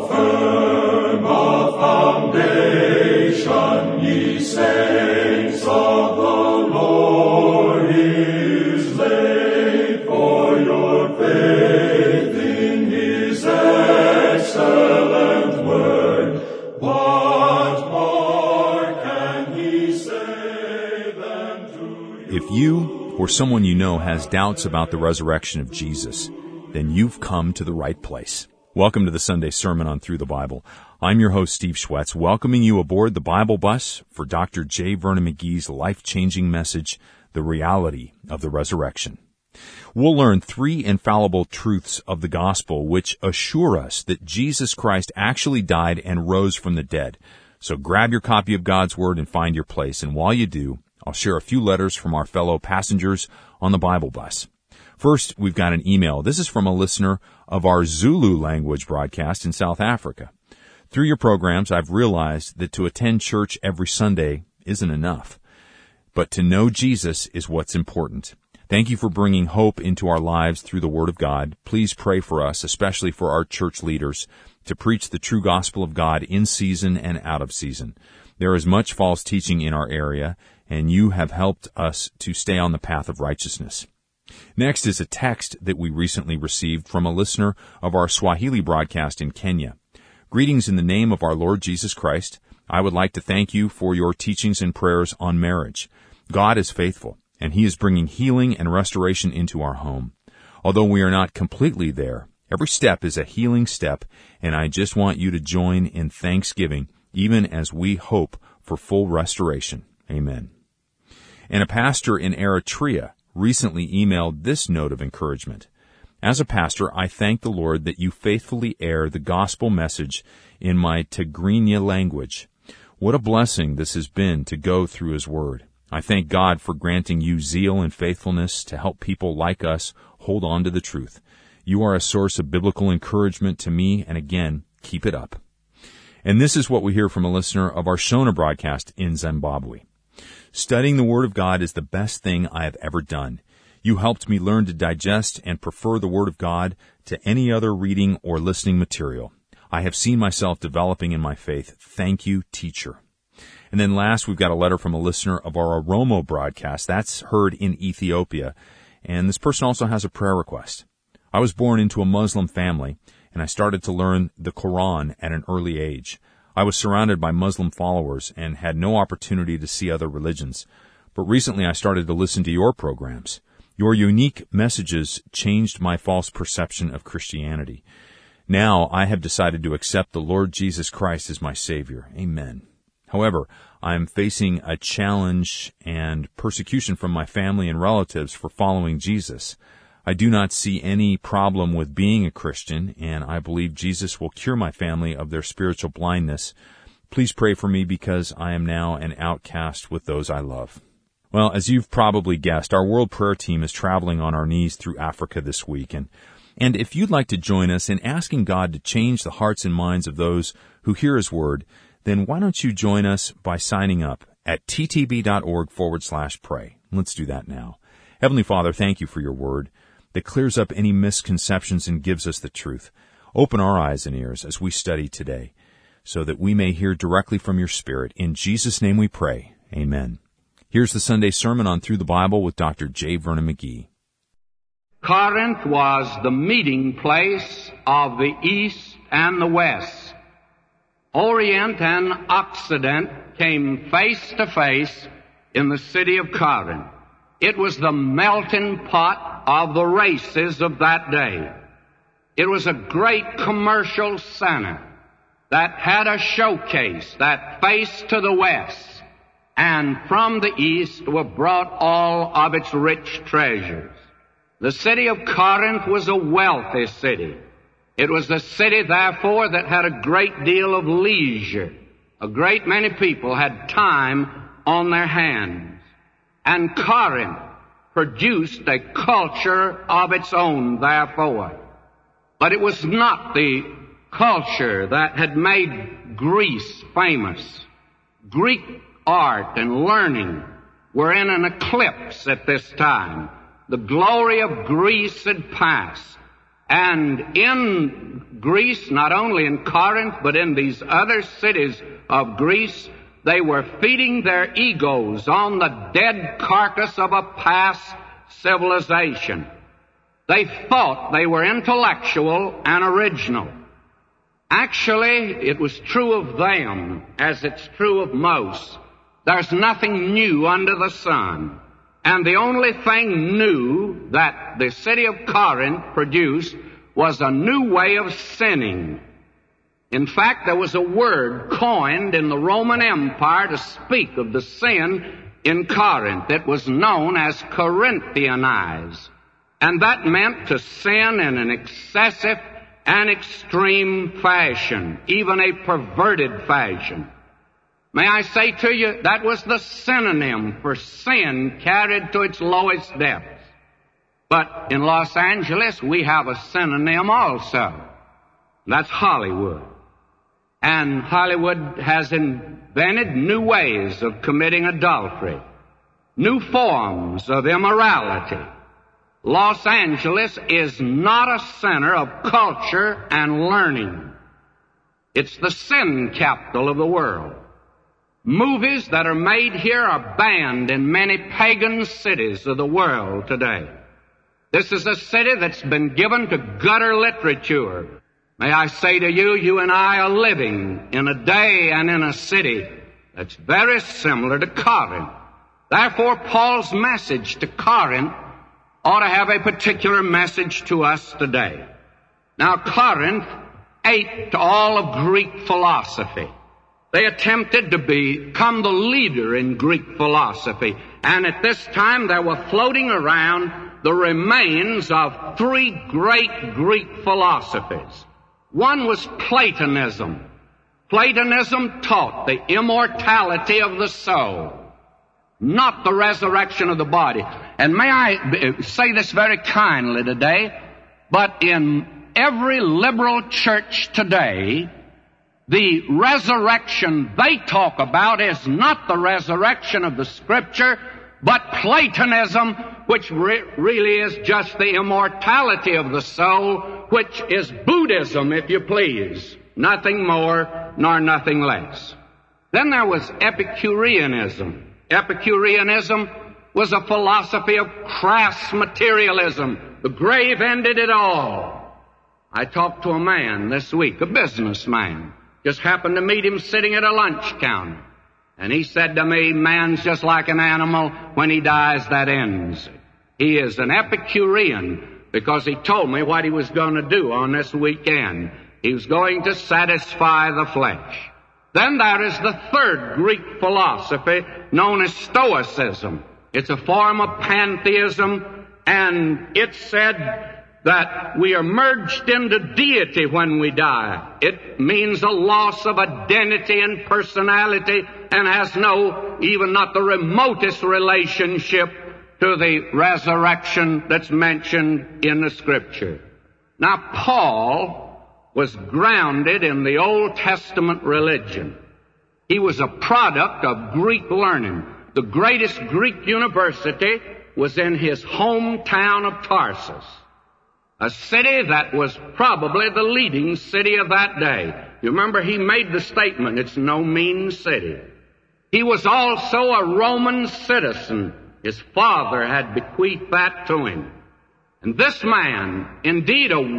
firm a foundation, ye saints of the Lord, is laid, for your faith in his excellent word. What more can he say than to you? If you or someone you know has doubts about the resurrection of Jesus, then you've come to the right place. Welcome to the Sunday Sermon on Through the Bible. I'm your host, Steve Schwetz, welcoming you aboard the Bible bus for Dr. J. Vernon McGee's life-changing message, The Reality of the Resurrection. We'll learn 3 infallible truths of the gospel which assure us that Jesus Christ actually died and rose from the dead. So grab your copy of God's Word and find your place. And while you do, I'll share a few letters from our fellow passengers on the Bible bus. First, we've got an email. This is from a listener of our Zulu language broadcast in South Africa. Through your programs, I've realized that to attend church every Sunday isn't enough. But to know Jesus is what's important. Thank you for bringing hope into our lives through the Word of God. Please pray for us, especially for our church leaders, to preach the true gospel of God in season and out of season. There is much false teaching in our area, and you have helped us to stay on the path of righteousness. Next is a text that we recently received from a listener of our Swahili broadcast in Kenya. Greetings in the name of our Lord Jesus Christ. I would like to thank you for your teachings and prayers on marriage. God is faithful, and He is bringing healing and restoration into our home. Although we are not completely there, every step is a healing step, and I just want you to join in thanksgiving, even as we hope for full restoration. Amen. And a pastor in Eritrea recently emailed this note of encouragement. As a pastor, I thank the Lord that you faithfully air the gospel message in my Tigrinya language. What a blessing this has been to go through His Word. I thank God for granting you zeal and faithfulness to help people like us hold on to the truth. You are a source of biblical encouragement to me, and again, keep it up. And this is what we hear from a listener of our Shona broadcast in Zimbabwe. Studying the Word of God is the best thing I have ever done. You helped me learn to digest and prefer the Word of God to any other reading or listening material. I have seen myself developing in my faith. Thank you, teacher. And then last, we've got a letter from a listener of our Oromo broadcast. That's heard in Ethiopia. And this person also has a prayer request. I was born into a Muslim family, and I started to learn the Quran at an early age. I was surrounded by Muslim followers and had no opportunity to see other religions. But recently I started to listen to your programs. Your unique messages changed my false perception of Christianity. Now I have decided to accept the Lord Jesus Christ as my Savior. Amen. However, I am facing a challenge and persecution from my family and relatives for following Jesus. I do not see any problem with being a Christian, and I believe Jesus will cure my family of their spiritual blindness. Please pray for me because I am now an outcast with those I love. Well, as you've probably guessed, our World Prayer Team is traveling on our knees through Africa this week, and if you'd like to join us in asking God to change the hearts and minds of those who hear His Word, then why don't you join us by signing up at ttb.org/pray. Let's do that now. Heavenly Father, thank you for your Word that clears up any misconceptions and gives us the truth. Open our eyes and ears as we study today, so that we may hear directly from your Spirit. In Jesus' name we pray. Amen. Here's the Sunday Sermon on Through the Bible with Dr. J. Vernon McGee. Corinth was the meeting place of the East and the West. Orient and Occident came face to face in the city of Corinth. It was the melting pot of the races of that day. It was a great commercial center that had a showcase that faced to the west, and from the east were brought all of its rich treasures. The city of Corinth was a wealthy city. It was a city, therefore, that had a great deal of leisure. A great many people had time on their hands. And Corinth produced a culture of its own, therefore. But it was not the culture that had made Greece famous. Greek art and learning were in an eclipse at this time. The glory of Greece had passed, And in Greece, not only in Corinth, but in these other cities of Greece, they were feeding their egos on the dead carcass of a past civilization. They thought they were intellectual and original. Actually, it was true of them as it's true of most. There's nothing new under the sun. And the only thing new that the city of Corinth produced was a new way of sinning. In fact, there was a word coined in the Roman Empire to speak of the sin in Corinth. It was known as Corinthianize. And that meant to sin in an excessive and extreme fashion, even a perverted fashion. May I say to you, that was the synonym for sin carried to its lowest depths. But in Los Angeles, we have a synonym also. That's Hollywood. And Hollywood has invented new ways of committing adultery, new forms of immorality. Los Angeles is not a center of culture and learning. It's the sin capital of the world. Movies that are made here are banned in many pagan cities of the world today. This is a city that's been given to gutter literature. May I say to you, you and I are living in a day and in a city that's very similar to Corinth. Therefore, Paul's message to Corinth ought to have a particular message to us today. Now, Corinth ate all of Greek philosophy. They attempted to become the leader in Greek philosophy. And at this time, there were floating around the remains of three great Greek philosophies. One was Platonism. Platonism taught the immortality of the soul, not the resurrection of the body. And may I say this very kindly today, but in every liberal church today, the resurrection they talk about is not the resurrection of the Scripture, but Platonism, which really is just the immortality of the soul, which is Buddhism, if you please. Nothing more nor nothing less. Then there was Epicureanism. Epicureanism was a philosophy of crass materialism. The grave ended it all. I talked to a man this week, a businessman. Just happened to meet him sitting at a lunch counter. And he said to me, man's just like an animal. When he dies, that ends. He is an Epicurean because he told me what he was going to do on this weekend. He was going to satisfy the flesh. Then there is the third Greek philosophy known as Stoicism. It's a form of pantheism, and it said that we are merged into deity when we die. It means a loss of identity and personality and has no, even not the remotest relationship to the resurrection that's mentioned in the Scripture. Now, Paul was grounded in the Old Testament religion. He was a product of Greek learning. The greatest Greek university was in his hometown of Tarsus, a city that was probably the leading city of that day. You remember he made the statement, it's no mean city. He was also a Roman citizen. His father had bequeathed that to him. And this man, indeed a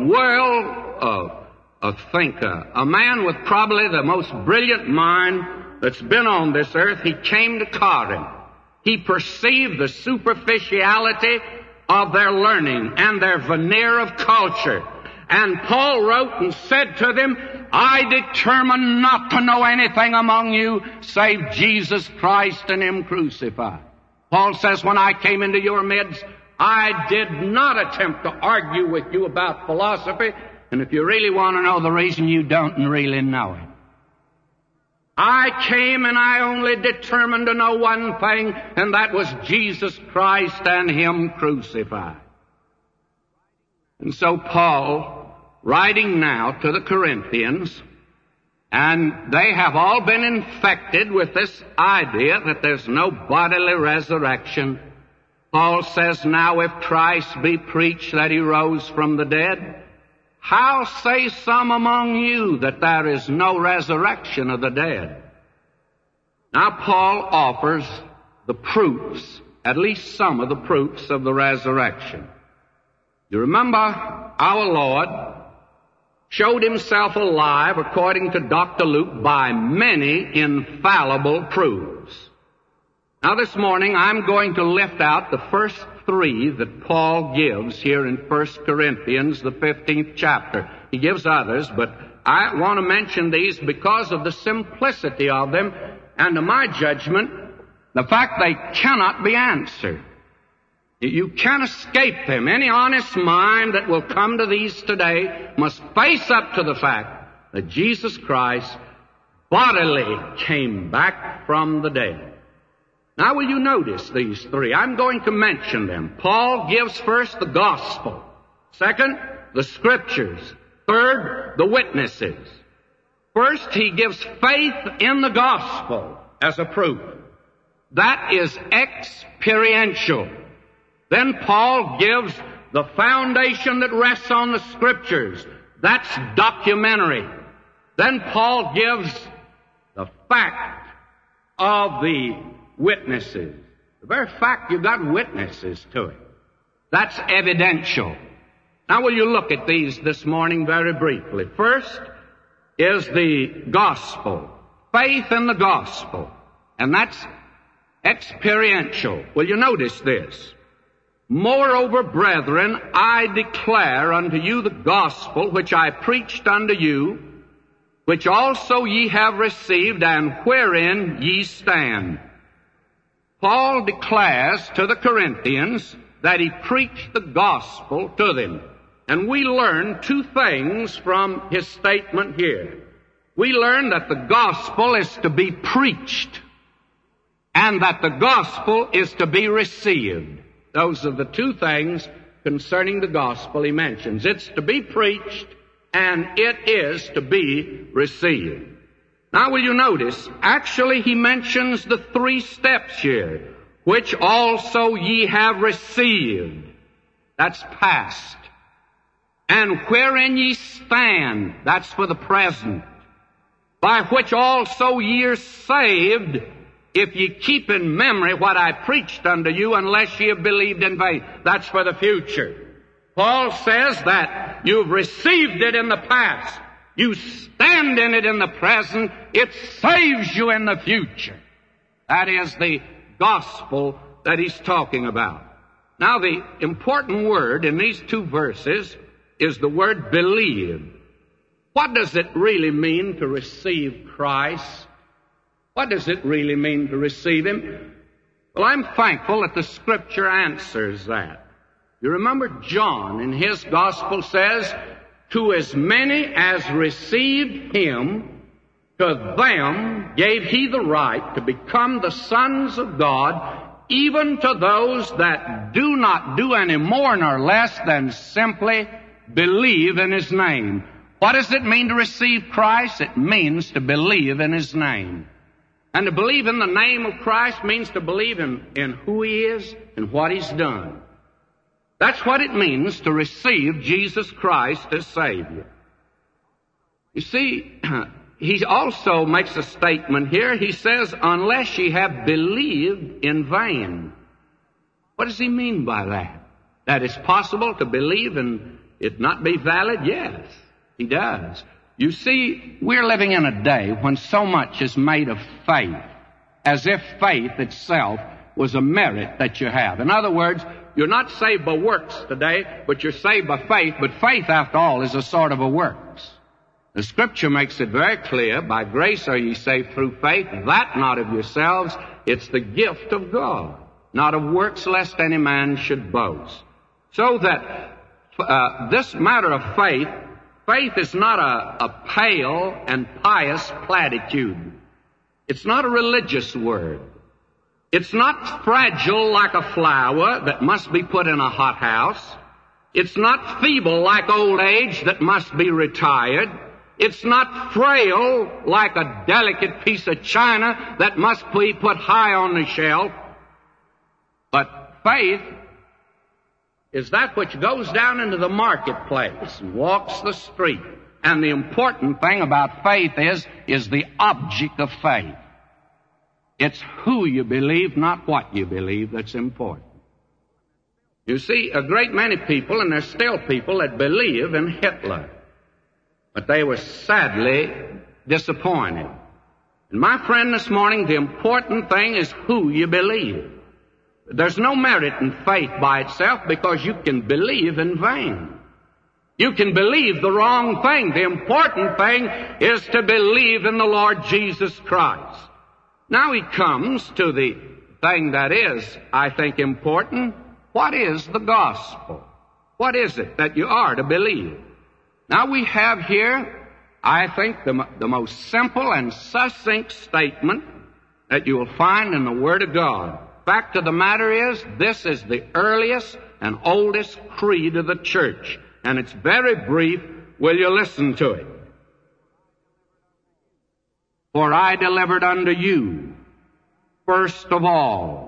world of thinker, a man with probably the most brilliant mind that's been on this earth, he came to Corinth. He perceived the superficiality of their learning and their veneer of culture. And Paul wrote and said to them, I determined not to know anything among you save Jesus Christ and Him crucified. Paul says, when I came into your midst, I did not attempt to argue with you about philosophy. And if you really want to know the reason, you don't really know it. I came and I only determined to know one thing, and that was Jesus Christ and Him crucified. And so Paul, writing now to the Corinthians, and they have all been infected with this idea that there's no bodily resurrection. Paul says, now if Christ be preached that He rose from the dead, How say some among you that there is no resurrection of the dead? Now Paul offers the proofs, at least some of the proofs of the resurrection. You remember our Lord showed himself alive, according to Dr. Luke, by many infallible proofs. Now this morning I'm going to lift out the first three that Paul gives here in 1 Corinthians, the 15th chapter. He gives others, but I want to mention these because of the simplicity of them, and to my judgment, the fact they cannot be answered. You can't escape them. Any honest mind that will come to these today must face up to the fact that Jesus Christ bodily came back from the dead. Now will you notice these three? I'm going to mention them. Paul gives first the gospel. Second, the scriptures. Third, the witnesses. First, he gives faith in the gospel as a proof. That is experiential. Then Paul gives the foundation that rests on the scriptures. That's documentary. Then Paul gives the fact of the witnesses. The very fact you've got witnesses to it. That's evidential. Now will you look at these this morning very briefly. First is the gospel. Faith in the gospel. And that's experiential. Will you notice this? Moreover, brethren, I declare unto you the gospel which I preached unto you, which also ye have received, and wherein ye stand. Paul declares to the Corinthians that he preached the gospel to them. And we learn two things from his statement here. We learn that the gospel is to be preached, and that the gospel is to be received. Those are the two things concerning the gospel he mentions. It's to be preached, and it is to be received. Now will you notice, actually he mentions the three steps here, which also ye have received. That's past. And wherein ye stand, that's for the present. By which also ye are saved, if ye keep in memory what I preached unto you, unless ye have believed in vain. That's for the future. Paul says that you've received it in the past. You stand in it in the present. It saves you in the future. That is the gospel that he's talking about. Now, the important word in these two verses is the word believe. What does it really mean to receive Christ? What does it really mean to receive Him? Well, I'm thankful that the Scripture answers that. You remember John in his Gospel says, to as many as received Him, to them gave He the right to become the sons of God, even to those that do not do any more nor less than simply believe in His name. What does it mean to receive Christ? It means to believe in His name. And to believe in the name of Christ means to believe in who He is and what He's done. That's what it means to receive Jesus Christ as Savior. You see, he also makes a statement here. He says, unless ye have believed in vain. What does he mean by that? That it's possible to believe and it not be valid? Yes, he does. You see, we're living in a day when so much is made of faith, as if faith itself was a merit that you have. In other words, you're not saved by works today, but you're saved by faith. But faith, after all, is a sort of a works. The Scripture makes it very clear, by grace are ye saved through faith, that not of yourselves, it's the gift of God, not of works, lest any man should boast. So that this matter of faith, faith is not a pale and pious platitude. It's not a religious word. It's not fragile like a flower that must be put in a hothouse. It's not feeble like old age that must be retired. It's not frail like a delicate piece of china that must be put high on the shelf. But faith is that which goes down into the marketplace and walks the street. And the important thing about faith is the object of faith. It's who you believe, not what you believe, that's important. You see, a great many people, and there's still people that believe in Hitler, but they were sadly disappointed. And my friend, this morning, the important thing is who you believe. There's no merit in faith by itself because you can believe in vain. You can believe the wrong thing. The important thing is to believe in the Lord Jesus Christ. Now he comes to the thing that is, I think, important. What is the gospel? What is it that you are to believe? Now we have here, I think, the most simple and succinct statement that you will find in the Word of God. Fact of the matter is, this is the earliest and oldest creed of the church, and it's very brief. Will you listen to it? For I delivered unto you, first of all,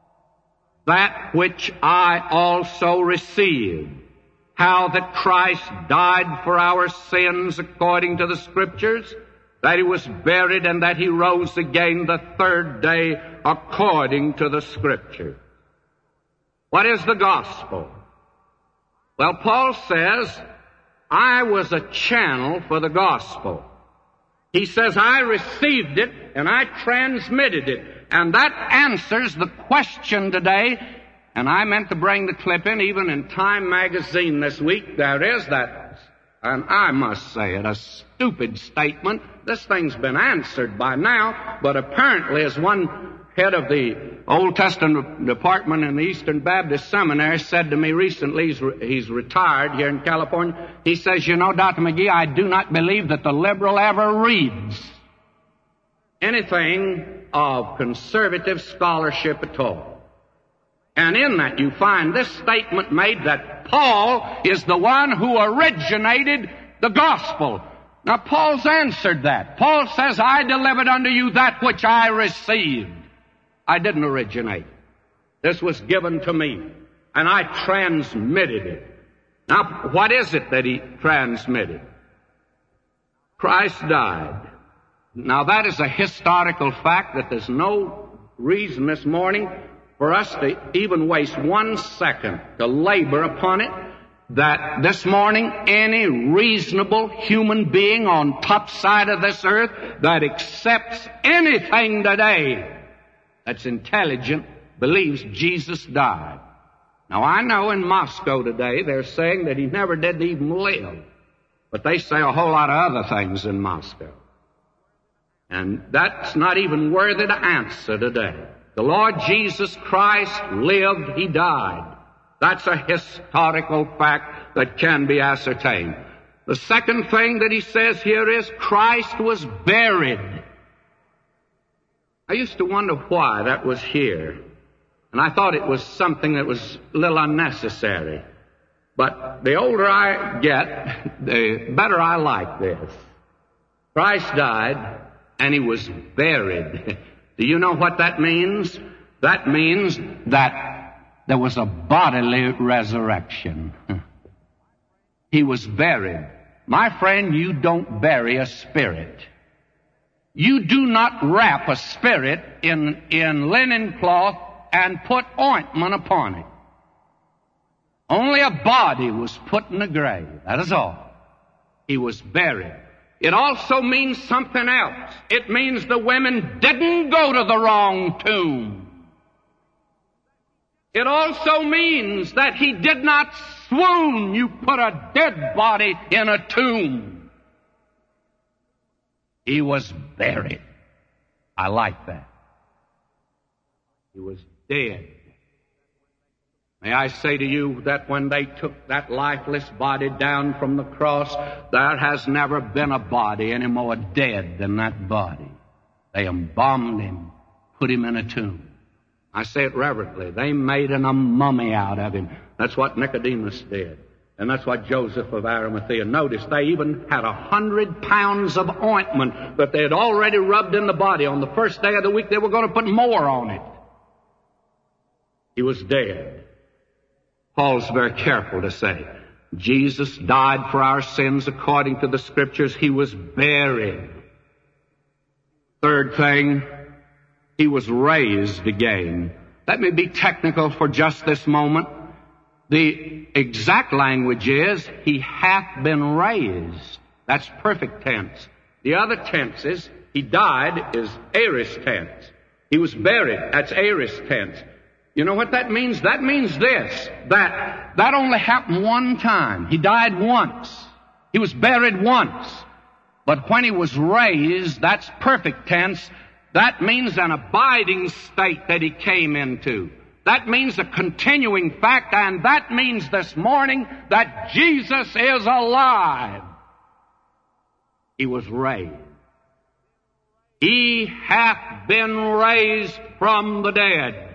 that which I also received, how that Christ died for our sins according to the Scriptures, that he was buried, and that he rose again the third day according to the Scripture. What is the gospel? Well, Paul says, I was a channel for the gospel. He says, I received it and I transmitted it. And that answers the question today, and I meant to bring the clip in, even in Time magazine this week. There is that, and I must say it, a stupid statement. This thing's been answered by now, but apparently, as one head of the Old Testament department in the Eastern Baptist Seminary said to me recently, he's retired here in California, he says, you know, Dr. McGee, I do not believe that the liberal ever reads anything of conservative scholarship at all. And in that you find this statement made that Paul is the one who originated the gospel. Now Paul's answered that. Paul says, I delivered unto you that which I received. I didn't originate. This was given to me, and I transmitted it. Now, what is it that he transmitted? Christ died. Now, that is a historical fact that there's no reason this morning for us to even waste 1 second to labor upon it, that this morning any reasonable human being on top side of this earth that accepts anything today that's intelligent believes Jesus died. Now, I know in Moscow today they're saying that he never did even live, but they say a whole lot of other things in Moscow. And that's not even worthy to answer today. The Lord Jesus Christ lived, he died. That's a historical fact that can be ascertained. The second thing that he says here is Christ was buried. I used to wonder why that was here, and I thought it was something that was a little unnecessary. But the older I get, the better I like this. Christ died, and he was buried. Do you know what that means? That means that there was a bodily resurrection. He was buried. My friend, you don't bury a spirit. You do not wrap a spirit in linen cloth and put ointment upon it. Only a body was put in the grave. That is all. He was buried. It also means something else. It means the women didn't go to the wrong tomb. It also means that he did not swoon. You put a dead body in a tomb. He was buried. I like that. He was dead. May I say to you that when they took that lifeless body down from the cross, there has never been a body any more dead than that body. They embalmed him, put him in a tomb. I say it reverently. They made a mummy out of him. That's what Nicodemus did. And that's what Joseph of Arimathea. Notice, they even had 100 pounds of ointment that they had already rubbed in the body. On the first day of the week, they were going to put more on it. He was dead. Paul's very careful to say, Jesus died for our sins according to the Scriptures. He was buried. Third thing, He was raised again. Let me be technical for just this moment. The exact language is, He hath been raised. That's perfect tense. The other tenses, He died, is aorist tense. He was buried, that's aorist tense. You know what that means? That means this, that only happened one time. He died once. He was buried once. But when He was raised, that's perfect tense. That means an abiding state that He came into. That means a continuing fact, and that means this morning that Jesus is alive. He was raised. He hath been raised from the dead.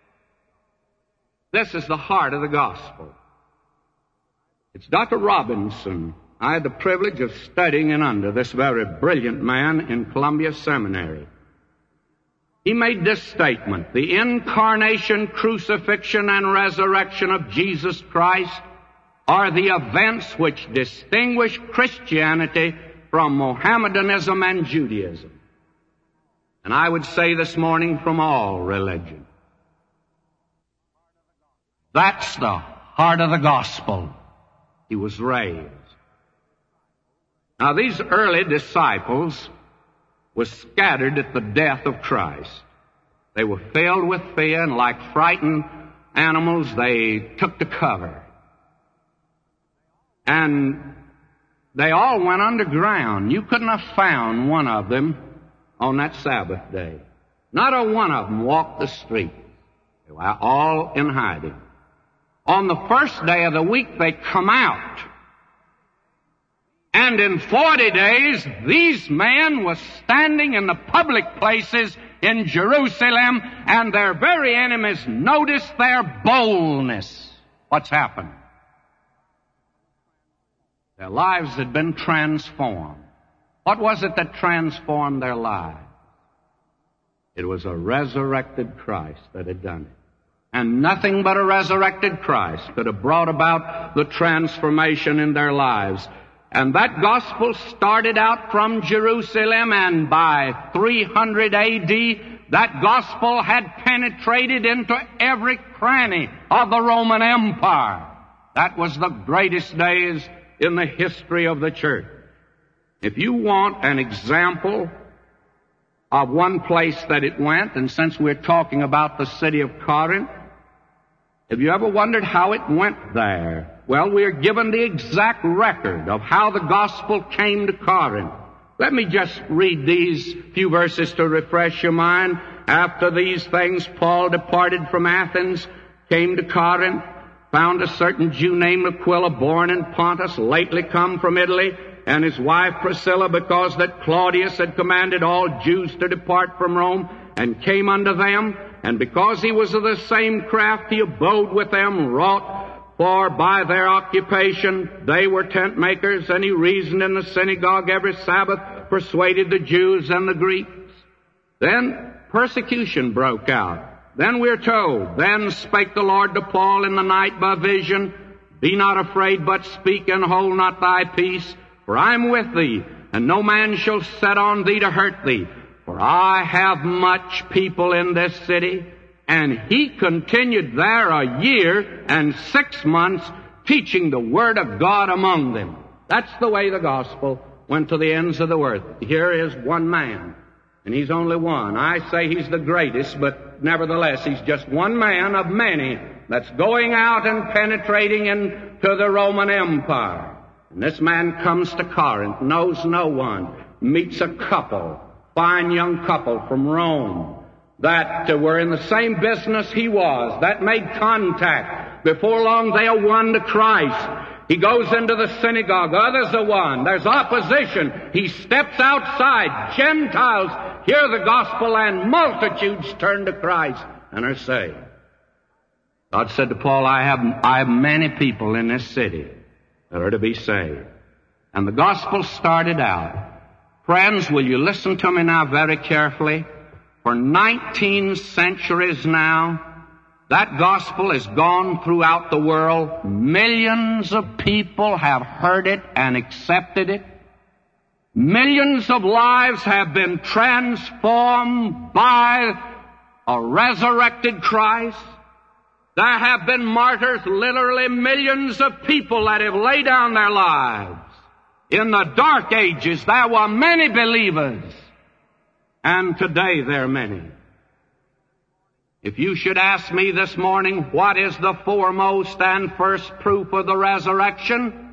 This is the heart of the gospel. It's Dr. Robinson. I had the privilege of studying in under this very brilliant man in Columbia Seminary. He made this statement: the incarnation, crucifixion, and resurrection of Jesus Christ are the events which distinguish Christianity from Mohammedanism and Judaism. And I would say this morning, from all religion. That's the heart of the gospel. He was raised. Now, these early disciples were scattered at the death of Christ. They were filled with fear, and like frightened animals, they took to cover. And they all went underground. You couldn't have found one of them on that Sabbath day. Not a one of them walked the street. They were all in hiding. On the first day of the week, they come out. And in 40 days, these men were standing in the public places in Jerusalem, and their very enemies noticed their boldness. What's happened? Their lives had been transformed. What was it that transformed their lives? It was a resurrected Christ that had done it. And nothing but a resurrected Christ could have brought about the transformation in their lives. And that gospel started out from Jerusalem, and by 300 A.D., that gospel had penetrated into every cranny of the Roman Empire. That was the greatest days in the history of the church. If you want an example of one place that it went, and since we're talking about the city of Corinth, have you ever wondered how it went there? Well, we are given the exact record of how the gospel came to Corinth. Let me just read these few verses to refresh your mind. After these things, Paul departed from Athens, came to Corinth, found a certain Jew named Aquila, born in Pontus, lately come from Italy, and his wife Priscilla, because that Claudius had commanded all Jews to depart from Rome, and came unto them. And because he was of the same craft, he abode with them, wrought, for by their occupation they were tent makers, and he reasoned in the synagogue every Sabbath, persuaded the Jews and the Greeks. Then persecution broke out. Then we're told, then spake the Lord to Paul in the night by vision, be not afraid, but speak, and hold not thy peace, for I am with thee, and no man shall set on thee to hurt thee. For I have much people in this city. And he continued there 1 year and 6 months, teaching the word of God among them. That's the way the gospel went to the ends of the earth. Here is one man, and he's only one. I say he's the greatest, but nevertheless, he's just one man of many that's going out and penetrating into the Roman Empire. And this man comes to Corinth, knows no one, meets a couple, fine young couple from Rome, that were in the same business he was, that made contact. Before long, they are won to Christ. He goes into the synagogue. Others are won. There's opposition. He steps outside. Gentiles hear the gospel, and multitudes turn to Christ and are saved. God said to Paul, I have many people in this city that are to be saved. And the gospel started out. Friends, will you listen to me now very carefully? For 19 centuries now, That gospel has gone throughout the world. Millions of people have heard it and accepted it. Millions of lives have been transformed by a resurrected Christ. There have been martyrs, literally millions of people that have laid down their lives. In the dark ages, there were many believers, and today there are many. If you should ask me this morning, what is the foremost and first proof of the resurrection?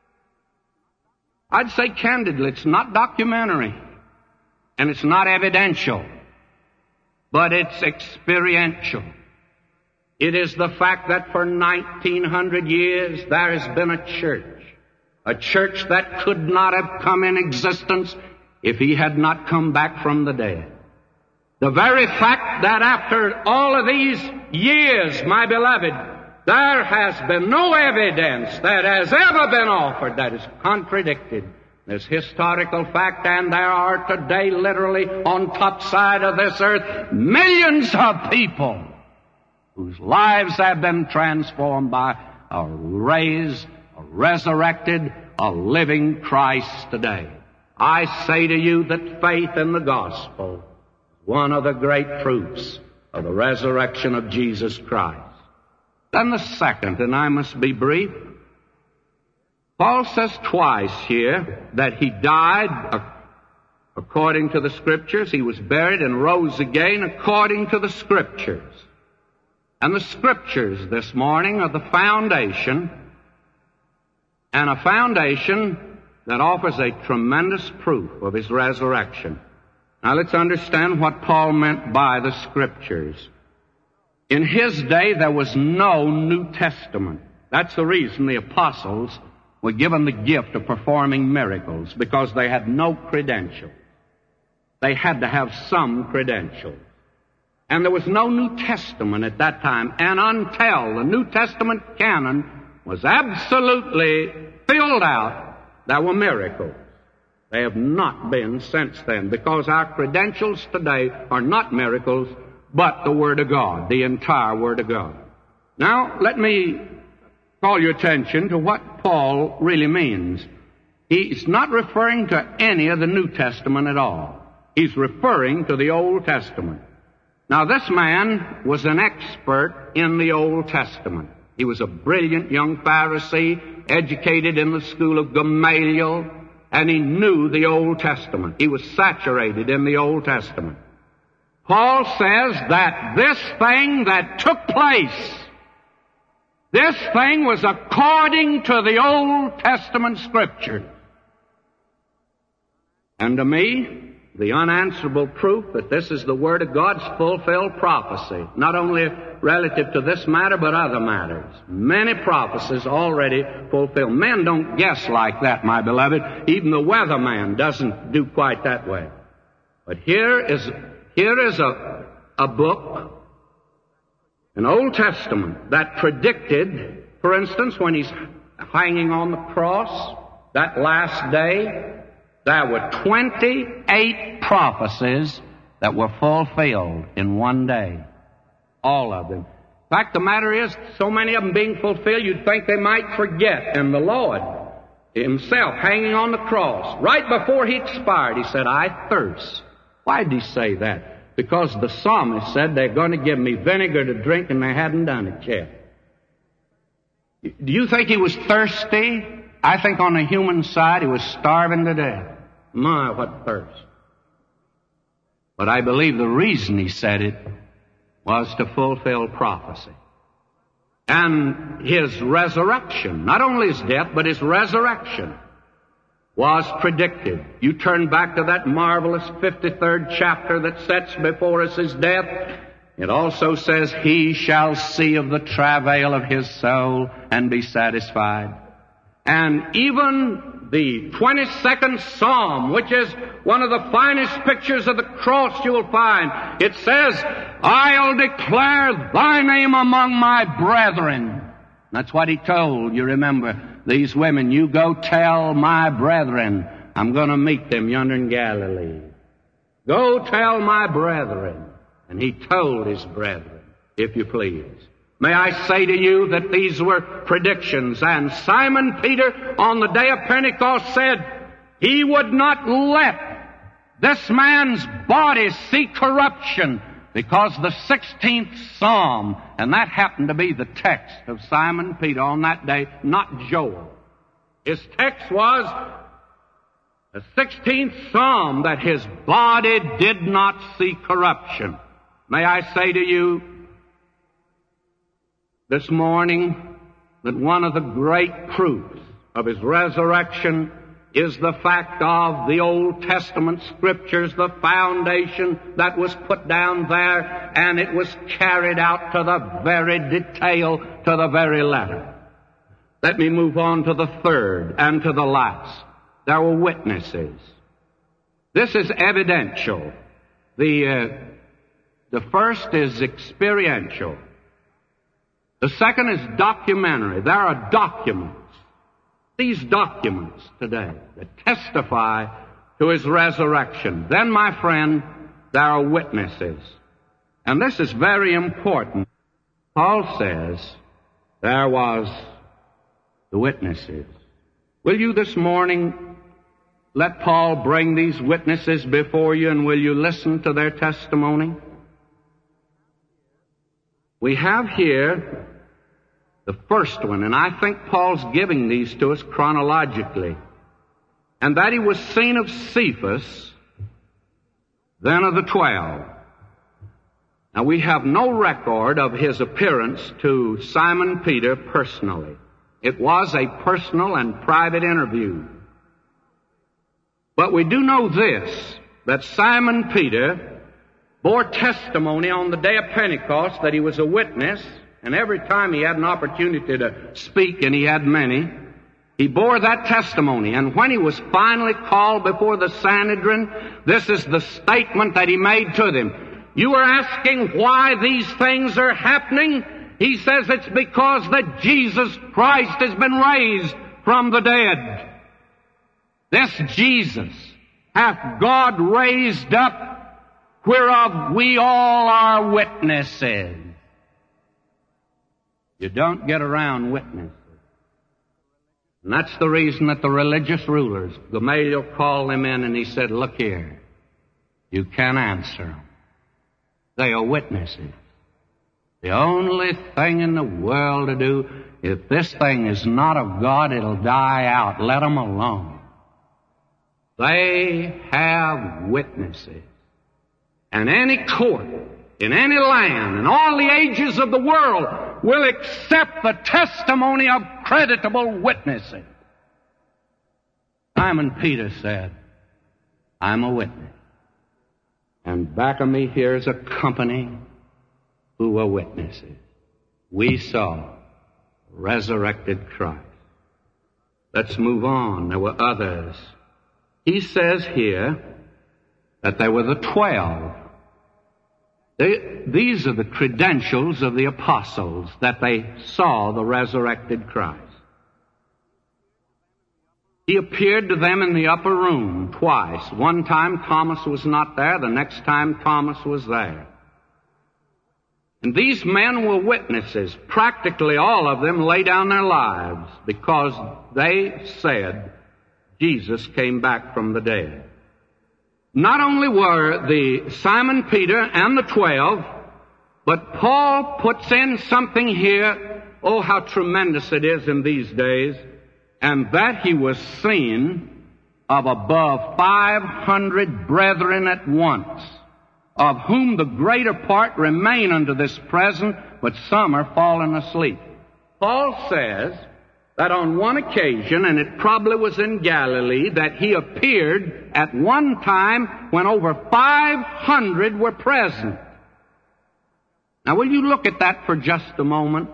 I'd say candidly, it's not documentary, and it's not evidential, but it's experiential. It is the fact that for 1900 years there has been a church that could not have come in existence if he had not come back from the dead. The very fact that after all of these years, my beloved, there has been no evidence that has ever been offered that is contradicted this historical fact, and there are today literally on top side of this earth millions of people whose lives have been transformed by a raised, a resurrected, a living Christ today. I say to you that faith in the gospel is one of the great proofs of the resurrection of Jesus Christ. Then the second, and I must be brief, Paul says twice here that he died according to the Scriptures. He was buried and rose again according to the Scriptures. And the Scriptures this morning are the foundation, and a foundation that offers a tremendous proof of his resurrection. Now let's understand what Paul meant by the Scriptures. In his day there was no New Testament. That's the reason the apostles were given the gift of performing miracles, because they had no credentials. They had to have some credentials. And there was no New Testament at that time. And until the New Testament canon was absolutely filled out, there were miracles. They have not been since then, because our credentials today are not miracles, but the Word of God, the entire Word of God. Now, let me call your attention to what Paul really means. He's not referring to any of the New Testament at all. He's referring to the Old Testament. Now, this man was an expert in the Old Testament. He was a brilliant young Pharisee, educated in the school of Gamaliel, and he knew the Old Testament. He was saturated in the Old Testament. Paul says that this thing that took place, this thing was according to the Old Testament Scripture. And to me, the unanswerable proof that this is the Word of God's fulfilled prophecy, not only relative to this matter, but other matters. Many prophecies already fulfilled. Men don't guess like that, my beloved. Even the weatherman doesn't do quite that way. But here is a book, an Old Testament, that predicted, for instance, when he's hanging on the cross, that last day, there were 28 prophecies that were fulfilled in one day. All of them. In fact, the matter is, so many of them being fulfilled, you'd think they might forget. And the Lord Himself, hanging on the cross, right before He expired, He said, "I thirst." Why did He say that? Because the psalmist said, "They're going to give me vinegar to drink," and they hadn't done it yet. Do you think He was thirsty? I think on the human side He was starving to death. My, what thirst. But I believe the reason He said it was to fulfill prophecy. And His resurrection, not only His death, but His resurrection, was predicted. You turn back to that marvelous 53rd chapter that sets before us His death. It also says, "He shall see of the travail of His soul and be satisfied." And even the 22nd Psalm, which is one of the finest pictures of the cross you will find, it says, "I'll declare Thy name among my brethren." That's what He told, you remember, these women. "You go tell my brethren, I'm going to meet them yonder in Galilee. Go tell my brethren." And He told His brethren. if you please. May I say to you that these were predictions, and Simon Peter on the day of Pentecost said he would not let this man's body see corruption, because the 16th Psalm, and that happened to be the text of Simon Peter on that day, not Joel. His text was the 16th Psalm, that his body did not see corruption. May I say to you this morning that one of the great proofs of his resurrection is the fact of the Old Testament Scriptures, the foundation that was put down there, and it was carried out to the very detail, to the very letter. Let me move on to the third and to the last. There were witnesses. This is evidential. The first is experiential. The second is documentary. There are documents. These documents today that testify to his resurrection. Then, my friend, there are witnesses. And this is very important. Paul says there was the witnesses. Will you this morning let Paul bring these witnesses before you, and will you listen to their testimony? We have here the first one, and I think Paul's giving these to us chronologically, and that he was seen of Cephas, then of the 12. Now, we have no record of his appearance to Simon Peter personally. It was a personal and private interview. But we do know this, that Simon Peter bore testimony on the day of Pentecost that he was a witness, and every time he had an opportunity to speak, and he had many, he bore that testimony. And when he was finally called before the Sanhedrin, this is the statement that he made to them. You are asking why these things are happening? He says it's because that Jesus Christ has been raised from the dead. This Jesus hath God raised up, whereof we all are witnesses. You don't get around witnesses. And that's the reason that the religious rulers, Gamaliel called them in and he said, look here, you can't answer them. They are witnesses. The only thing in the world to do, if this thing is not of God, it'll die out. Let them alone. They have witnesses. And any court in any land in all the ages of the world will accept the testimony of creditable witnesses. Simon Peter said, I'm a witness. And back of me here is a company who were witnesses. We saw resurrected Christ. Let's move on. There were others. He says here that there were the 12. These are the credentials of the apostles, that they saw the resurrected Christ. He appeared to them in the upper room twice. One time Thomas was not there, the next time Thomas was there. And these men were witnesses. Practically all of them lay down their lives because they said Jesus came back from the dead. Not only were the Simon Peter and the 12, but Paul puts in something here, oh how tremendous it is in these days, and that he was seen of above 500 brethren at once, of whom the greater part remain unto this present, but some are fallen asleep. Paul says that on one occasion, and it probably was in Galilee, that he appeared at one time when over 500 were present. Now, will you look at that for just a moment?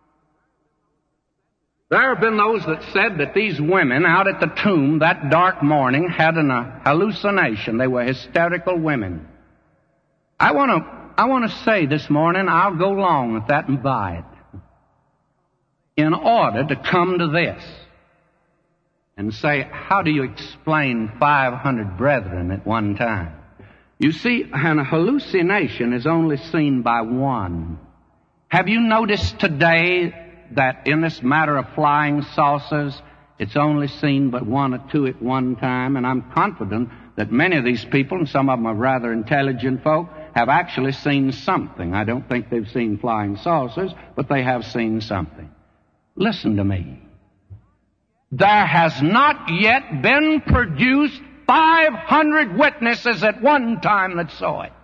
There have been those that said that these women out at the tomb that dark morning had an hallucination. They were hysterical women. I want to say this morning, I'll go along with that and buy it, in order to come to this and say, how do you explain 500 brethren at one time? You see, an hallucination is only seen by one. Have you noticed today that in this matter of flying saucers, it's only seen but one or two at one time? And I'm confident that many of these people, and some of them are rather intelligent folk, have actually seen something. I don't think they've seen flying saucers, but they have seen something. Listen to me. There has not yet been produced 500 witnesses at one time that saw it.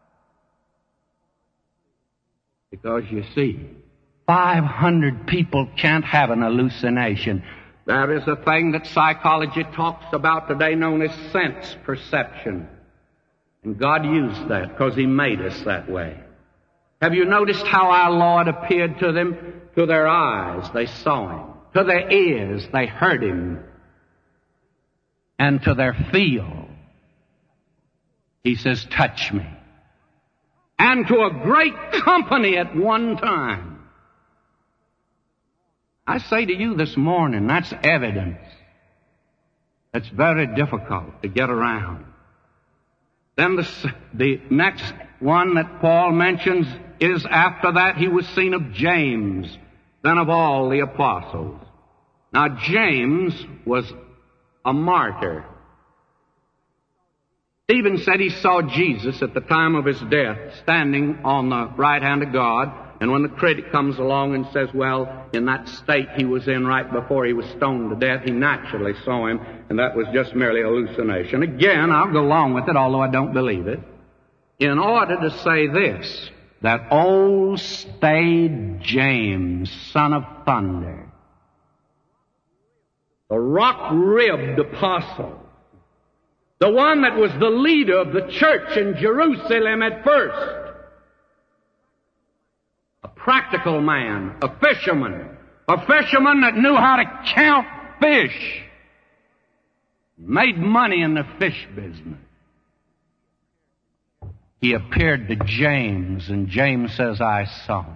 Because you see, 500 people can't have an hallucination. There is a thing that psychology talks about today known as sense perception. And God used that because He made us that way. Have you noticed how our Lord appeared to them? To their eyes, they saw Him. To their ears, they heard Him. And to their feel, He says, touch me. And to a great company at one time. I say to you this morning, that's evidence. It's very difficult to get around. Then the next one that Paul mentions is after that he was seen of James, then of all the apostles. Now James was a martyr. Stephen said he saw Jesus at the time of his death standing on the right hand of God. And when the critic comes along and says, well, in that state he was in right before he was stoned to death, he naturally saw him, and that was just merely hallucination. Again, I'll go along with it, although I don't believe it, in order to say this, that old staid James, son of thunder, the rock-ribbed apostle, the one that was the leader of the church in Jerusalem at first, a practical man, a fisherman that knew how to count fish, made money in the fish business. He appeared to James, and James says, I saw him.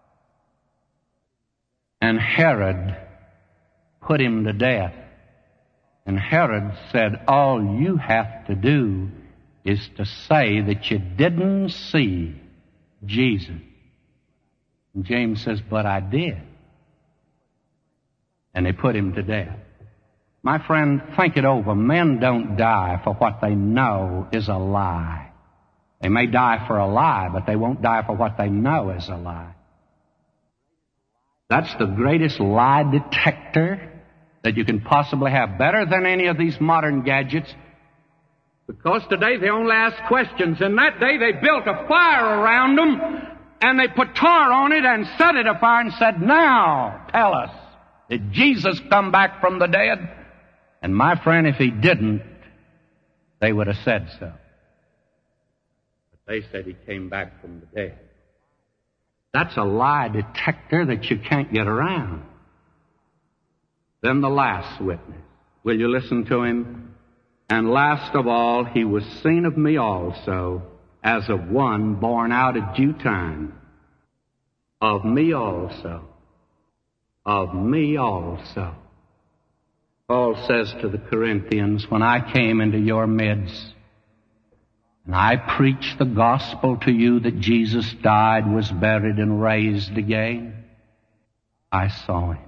And Herod put him to death. And Herod said, all you have to do is to say that you didn't see Jesus. And James says, but I did. And they put him to death. My friend, think it over. Men don't die for what they know is a lie. They may die for a lie, but they won't die for what they know is a lie. That's the greatest lie detector that you can possibly have, better than any of these modern gadgets, because today they only ask questions. In that day they built a fire around them, and they put tar on it and set it afire and said, now tell us, did Jesus come back from the dead? And my friend, if He didn't, they would have said so. But they said He came back from the dead. That's a lie detector that you can't get around. Then the last witness. Will you listen to him? And last of all, he was seen of me also, as of one born out of due time. Of me also. Of me also. Paul says to the Corinthians, when I came into your midst, and I preached the gospel to you that Jesus died, was buried, and raised again, I saw Him.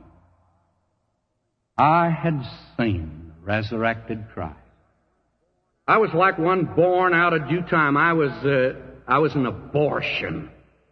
I had seen the resurrected Christ. I was like one born out of due time. I was an abortion.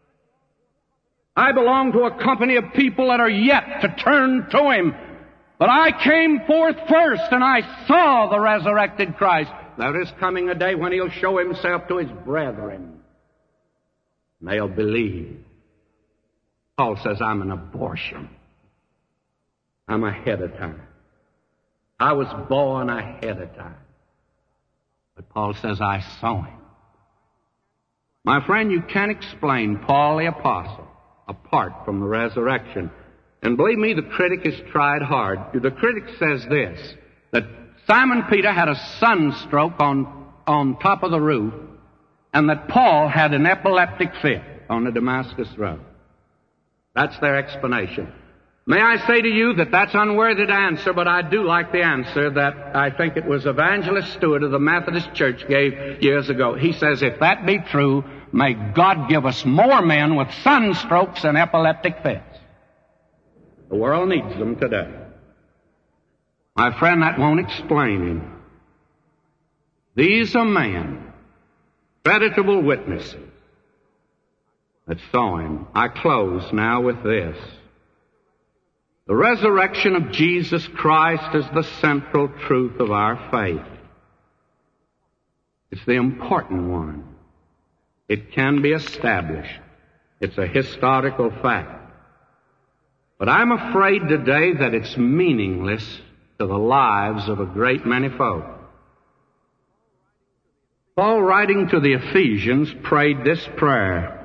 I belong to a company of people that are yet to turn to Him. But I came forth first, and I saw the resurrected Christ. There is coming a day when He'll show Himself to His brethren. And they'll believe. Paul says, I'm an abortion. I'm ahead of time. I was born ahead of time. But Paul says, I saw Him. My friend, you can't explain Paul the Apostle apart from the resurrection. And believe me, the critic has tried hard. The critic says this, that Simon Peter had a sunstroke on top of the roof, and that Paul had an epileptic fit on the Damascus Road. That's their explanation. May I say to you that that's unworthy to answer, but I do like the answer that I think it was Evangelist Stewart of the Methodist Church gave years ago. He says, if that be true, May God give us more men with sunstrokes and epileptic fits. The world needs them today. My friend, that won't explain him. These are men, creditable witnesses, that saw him. I close now with this. The resurrection of Jesus Christ is the central truth of our faith. It's the important one. It can be established. It's a historical fact. But I'm afraid today that it's meaningless to the lives of a great many folk. Paul, writing to the Ephesians, prayed this prayer.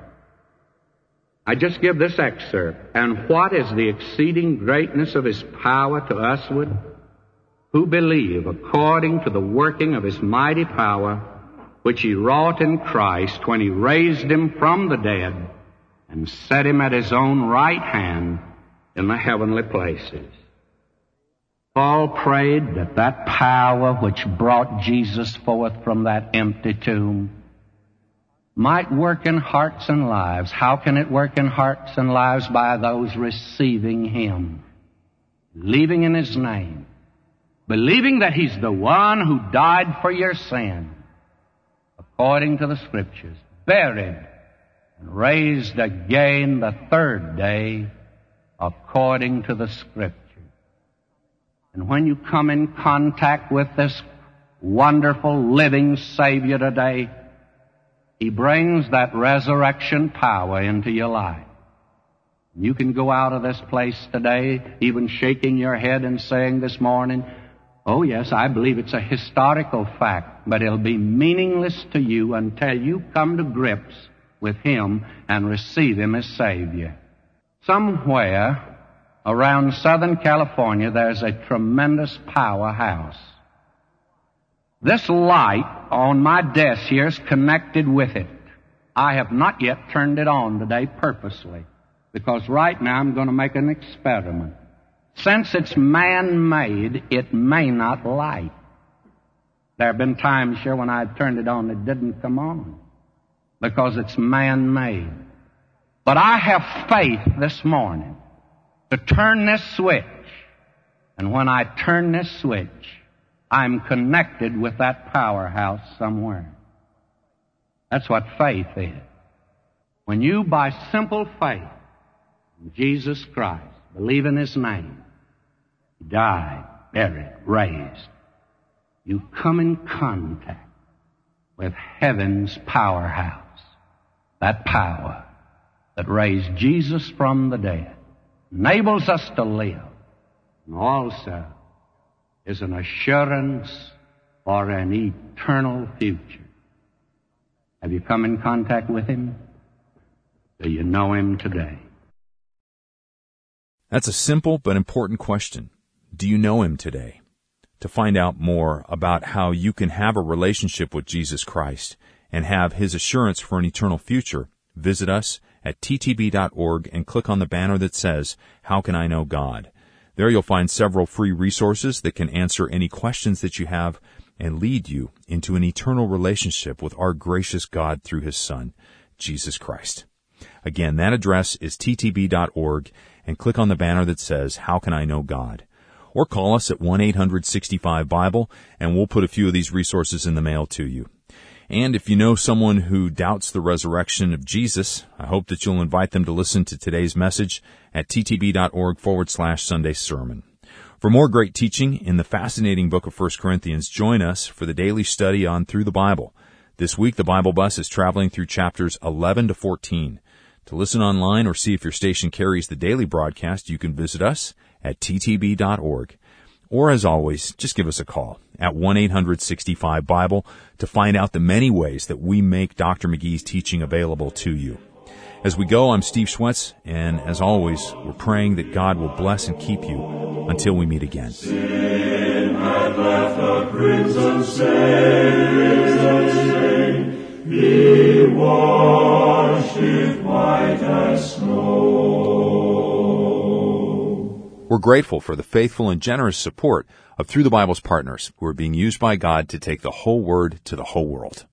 I just give this excerpt. And what is the exceeding greatness of His power to usward, who believe according to the working of His mighty power, which He wrought in Christ when He raised Him from the dead and set Him at His own right hand in the heavenly places. Paul prayed that that power which brought Jesus forth from that empty tomb might work in hearts and lives. How can it work in hearts and lives? By those receiving Him, believing in His name, believing that He's the one who died for your sin, according to the Scriptures, buried and raised again the third day, according to the Scriptures. And when you come in contact with this wonderful living Savior today, He brings that resurrection power into your life. You can go out of this place today even shaking your head and saying this morning, oh yes, I believe it's a historical fact, but it'll be meaningless to you until you come to grips with Him and receive Him as Savior. Somewhere around Southern California, there's a tremendous powerhouse. This light on my desk here is connected with it. I have not yet turned it on today purposely, because right now I'm going to make an experiment. Since it's man-made, it may not light. There have been times here when I've turned it on, it didn't come on, because it's man-made. But I have faith this morning to turn this switch. And when I turn this switch, I'm connected with that powerhouse somewhere. That's what faith is. When you, by simple faith in Jesus Christ, believe in His name, He died, buried, raised, you come in contact with heaven's powerhouse, that power that raised Jesus from the dead, enables us to live, and also is an assurance for an eternal future. Have you come in contact with Him? Do you know Him today? That's a simple but important question. Do you know Him today? To find out more about how you can have a relationship with Jesus Christ and have His assurance for an eternal future, visit us at ttb.org and click on the banner that says, How Can I Know God? There you'll find several free resources that can answer any questions that you have and lead you into an eternal relationship with our gracious God through His Son, Jesus Christ. Again, that address is ttb.org, and click on the banner that says, How Can I Know God? Or call us at 1-800-65-BIBLE, and we'll put a few of these resources in the mail to you. And if you know someone who doubts the resurrection of Jesus, I hope that you'll invite them to listen to today's message at ttb.org/Sunday Sermon. For more great teaching in the fascinating book of 1 Corinthians, join us for the daily study on Through the Bible. This week, the Bible Bus is traveling through chapters 11 to 14. To listen online or see if your station carries the daily broadcast, you can visit us at ttb.org. Or, as always, just give us a call at 1-800-65-BIBLE to find out the many ways that we make Dr. McGee's teaching available to you. As we go, I'm Steve Schwetz, and as always, we're praying that God will bless and keep you until we meet again. Sin had left a crimson stain, be washed it white as snow. We're grateful for the faithful and generous support of Through the Bible's partners who are being used by God to take the whole Word to the whole world.